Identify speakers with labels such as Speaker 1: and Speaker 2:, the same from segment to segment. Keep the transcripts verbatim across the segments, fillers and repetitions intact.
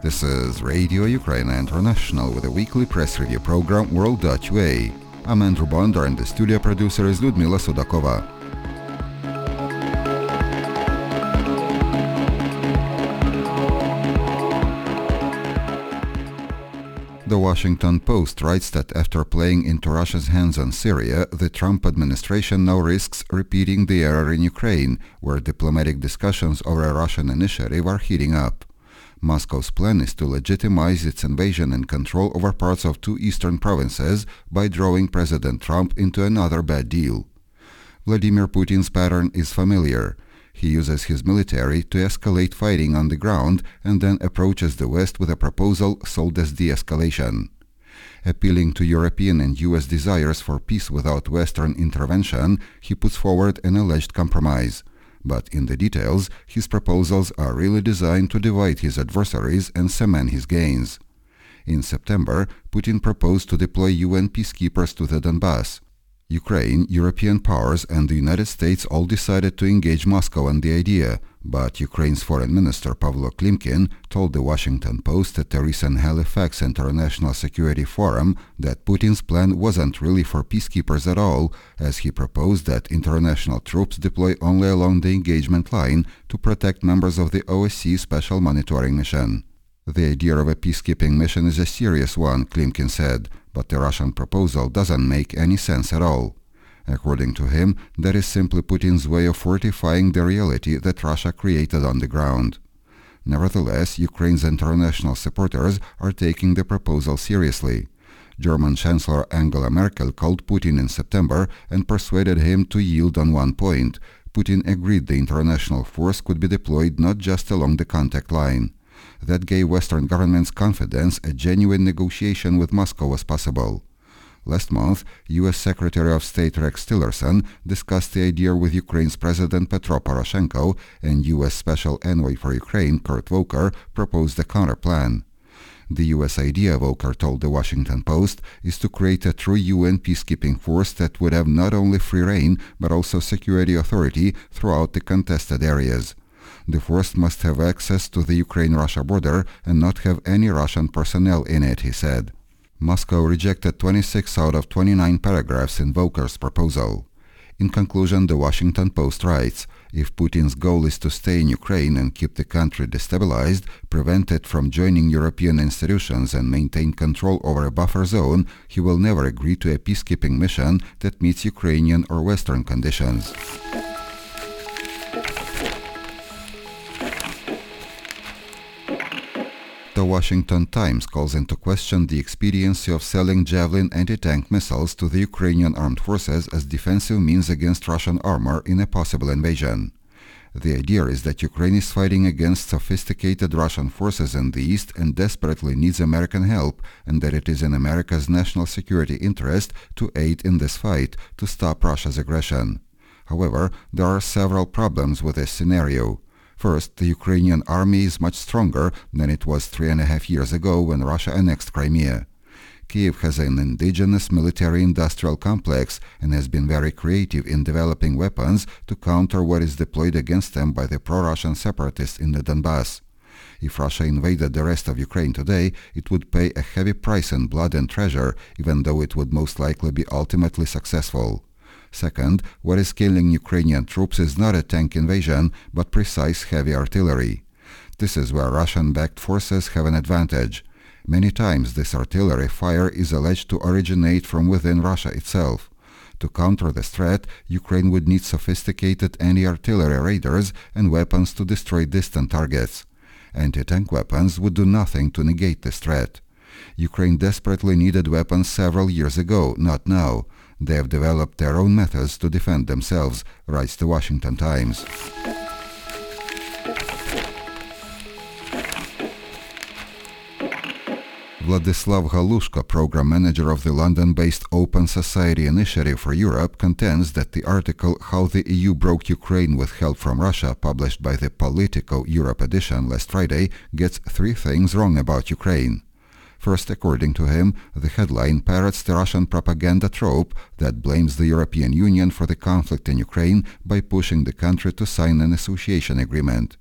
Speaker 1: This is Radio Ukraine International with a weekly press review program world dot u a. I'm Andrew Bondar and the studio producer is Ludmila Sudakova. The Washington Post writes that after playing into Russia's hands on Syria, the Trump administration now risks repeating the error in Ukraine, where diplomatic discussions over a Russian initiative are heating up. Moscow's plan is to legitimize its invasion and control over parts of two eastern provinces by drawing President Trump into another bad deal. Vladimir Putin's pattern is familiar. He uses his military to escalate fighting on the ground and then approaches the West with a proposal sold as de-escalation. Appealing to European and U S desires for peace without Western intervention, he puts forward an alleged compromise. But in the details, his proposals are really designed to divide his adversaries and cement his gains. In September, Putin proposed to deploy U N peacekeepers to the Donbass. Ukraine, European powers and the United States all decided to engage Moscow on the idea, but Ukraine's Foreign Minister Pavlo Klimkin told the Washington Post at a recent Halifax International Security Forum that Putin's plan wasn't really for peacekeepers at all, as he proposed that international troops deploy only along the engagement line to protect members of the O S C E Special Monitoring Mission. The idea of a peacekeeping mission is a serious one, Klimkin said, but the Russian proposal doesn't make any sense at all. According to him, that is simply Putin's way of fortifying the reality that Russia created on the ground. Nevertheless, Ukraine's international supporters are taking the proposal seriously. German Chancellor Angela Merkel called Putin in September and persuaded him to yield on one point. Putin agreed the international force could be deployed not just along the contact line. That gave Western governments confidence a genuine negotiation with Moscow was possible. Last month, U S Secretary of State Rex Tillerson discussed the idea with Ukraine's President Petro Poroshenko, and U S Special Envoy for Ukraine Kurt Volker proposed a counterplan. The U S idea, Volker told the Washington Post, is to create a true U N peacekeeping force that would have not only free rein but also security authority throughout the contested areas. The force must have access to the Ukraine-Russia border and not have any Russian personnel in it, he said. Moscow rejected twenty-six out of twenty-nine paragraphs in Volker's proposal. In conclusion, the Washington Post writes, if Putin's goal is to stay in Ukraine and keep the country destabilized, prevent it from joining European institutions and maintain control over a buffer zone, he will never agree to a peacekeeping mission that meets Ukrainian or Western conditions. The Washington Times calls into question the expediency of selling Javelin anti-tank missiles to the Ukrainian armed forces as defensive means against Russian armor in a possible invasion. The idea is that Ukraine is fighting against sophisticated Russian forces in the east and desperately needs American help, and that it is in America's national security interest to aid in this fight to stop Russia's aggression. However, there are several problems with this scenario. First, the Ukrainian army is much stronger than it was three and a half years ago when Russia annexed Crimea. Kiev has an indigenous military-industrial complex and has been very creative in developing weapons to counter what is deployed against them by the pro-Russian separatists in the Donbass. If Russia invaded the rest of Ukraine today, it would pay a heavy price in blood and treasure, even though it would most likely be ultimately successful. Second, what is killing Ukrainian troops is not a tank invasion, but precise heavy artillery. This is where Russian-backed forces have an advantage. Many times this artillery fire is alleged to originate from within Russia itself. To counter this threat, Ukraine would need sophisticated anti-artillery radars and weapons to destroy distant targets. Anti-tank weapons would do nothing to negate this threat. Ukraine desperately needed weapons several years ago, not now. They have developed their own methods to defend themselves, writes the Washington Times. Vladislav Galushka, program manager of the London-based Open Society Initiative for Europe, contends that the article How the E U Broke Ukraine with Help from Russia, published by the Politico Europe edition last Friday, gets three things wrong about Ukraine. First, according to him, the headline parrots the Russian propaganda trope that blames the European Union for the conflict in Ukraine by pushing the country to sign an association agreement.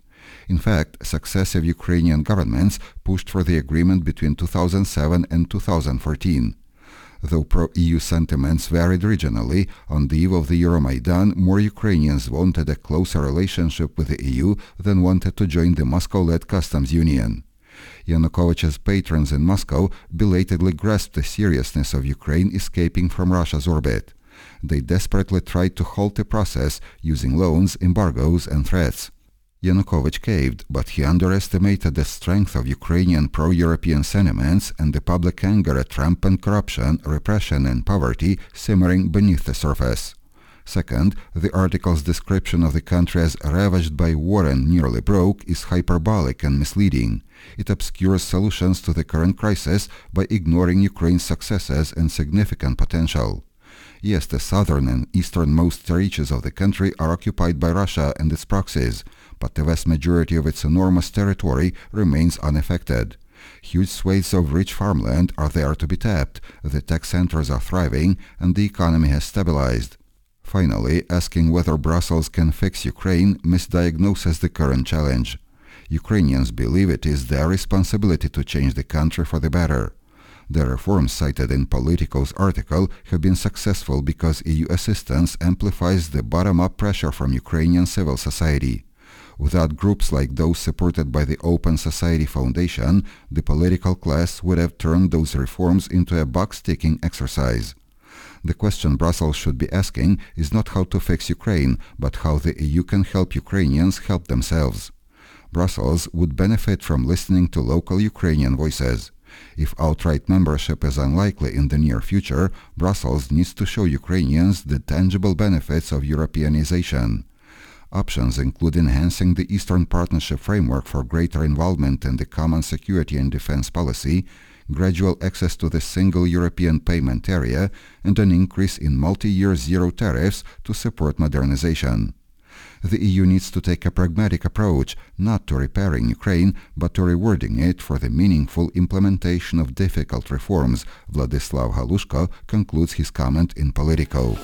Speaker 1: In fact, successive Ukrainian governments pushed for the agreement between two thousand seven and two thousand fourteen. Though pro-E U sentiments varied regionally, on the eve of the Euromaidan, more Ukrainians wanted a closer relationship with the E U than wanted to join the Moscow-led customs union. Yanukovych's patrons in Moscow belatedly grasped the seriousness of Ukraine escaping from Russia's orbit. They desperately tried to halt the process using loans, embargoes and threats. Yanukovych caved, but he underestimated the strength of Ukrainian pro-European sentiments and the public anger at rampant corruption, repression and poverty simmering beneath the surface. Second, the article's description of the country as ravaged by war and nearly broke is hyperbolic and misleading. It obscures solutions to the current crisis by ignoring Ukraine's successes and significant potential. Yes, the southern and easternmost reaches of the country are occupied by Russia and its proxies, but the vast majority of its enormous territory remains unaffected. Huge swathes of rich farmland are there to be tapped, the tech centers are thriving, and the economy has stabilized. Finally, asking whether Brussels can fix Ukraine misdiagnoses the current challenge. Ukrainians believe it is their responsibility to change the country for the better. The reforms cited in Politico's article have been successful because E U assistance amplifies the bottom-up pressure from Ukrainian civil society. Without groups like those supported by the Open Society Foundation, the political class would have turned those reforms into a box-ticking exercise. The question Brussels should be asking is not how to fix Ukraine, but how the E U can help Ukrainians help themselves. Brussels would benefit from listening to local Ukrainian voices. If outright membership is unlikely in the near future, Brussels needs to show Ukrainians the tangible benefits of Europeanization. Options include enhancing the Eastern Partnership framework for greater involvement in the common security and defense policy, gradual access to the single European payment area, and an increase in multi-year zero tariffs to support modernization. The E U needs to take a pragmatic approach, not to repairing Ukraine, but to rewarding it for the meaningful implementation of difficult reforms, Vladislav Halushko concludes his comment in Politico.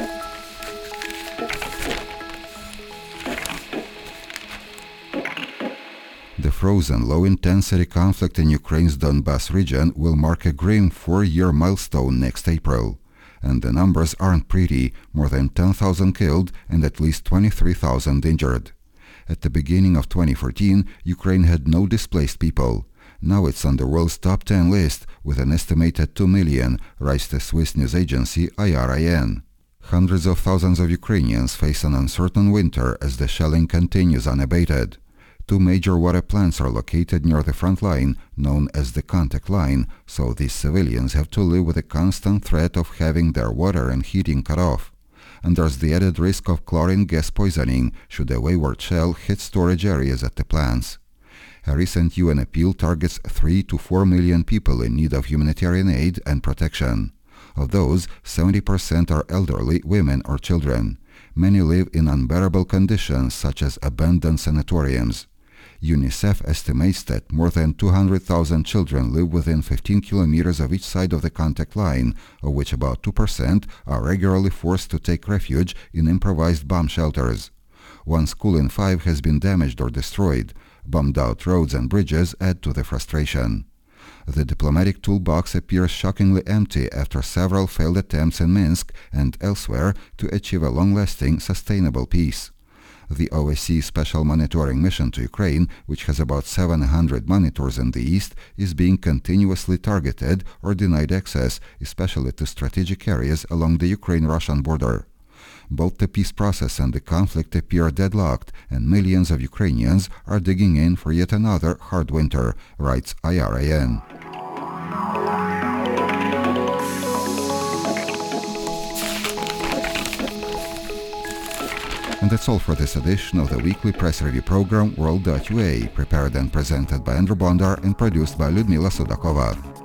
Speaker 1: The frozen low-intensity conflict in Ukraine's Donbas region will mark a grim four-year milestone next April. And the numbers aren't pretty, more than ten thousand killed and at least twenty-three thousand injured. At the beginning of twenty fourteen, Ukraine had no displaced people. Now it's on the world's top ten list, with an estimated two million, writes the Swiss news agency I R I N. Hundreds of thousands of Ukrainians face an uncertain winter as the shelling continues unabated. Two major water plants are located near the front line, known as the contact line, so these civilians have to live with the constant threat of having their water and heating cut off. And there's the added risk of chlorine gas poisoning should a wayward shell hit storage areas at the plants. A recent U N appeal targets three to four million people in need of humanitarian aid and protection. Of those, seventy percent are elderly, women or children. Many live in unbearable conditions such as abandoned sanatoriums. UNICEF estimates that more than two hundred thousand children live within fifteen kilometers of each side of the contact line, of which about two percent are regularly forced to take refuge in improvised bomb shelters. One school in five has been damaged or destroyed. Bombed-out roads and bridges add to the frustration. The diplomatic toolbox appears shockingly empty after several failed attempts in Minsk and elsewhere to achieve a long-lasting, sustainable peace. The O S C Special Monitoring Mission to Ukraine, which has about seven hundred monitors in the east, is being continuously targeted or denied access, especially to strategic areas along the Ukraine-Russian border. Both the peace process and the conflict appear deadlocked, and millions of Ukrainians are digging in for yet another hard winter, writes I R I N. And that's all for this edition of the weekly press review program World dot U A, prepared and presented by Andrew Bondar and produced by Lyudmila Sudakova.